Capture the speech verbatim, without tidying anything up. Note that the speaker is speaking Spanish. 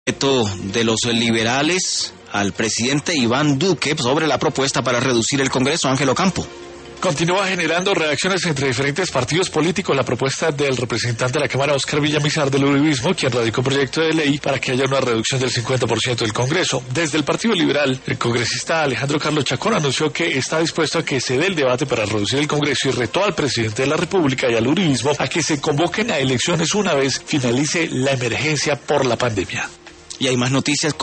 De los liberales al presidente Iván Duque sobre la propuesta para reducir el Congreso. Ángel Ocampo. Continúa generando reacciones entre diferentes partidos políticos la propuesta del representante de la Cámara, Óscar Villamizar, del Uribismo, quien radicó un proyecto de ley para que haya una reducción del cincuenta por ciento del Congreso. Desde el Partido Liberal, el congresista Alejandro Carlos Chacón anunció que está dispuesto a que se dé el debate para reducir el Congreso y retó al presidente de la República y al Uribismo a que se convoquen a elecciones una vez finalice la emergencia por la pandemia. Y hay más noticias.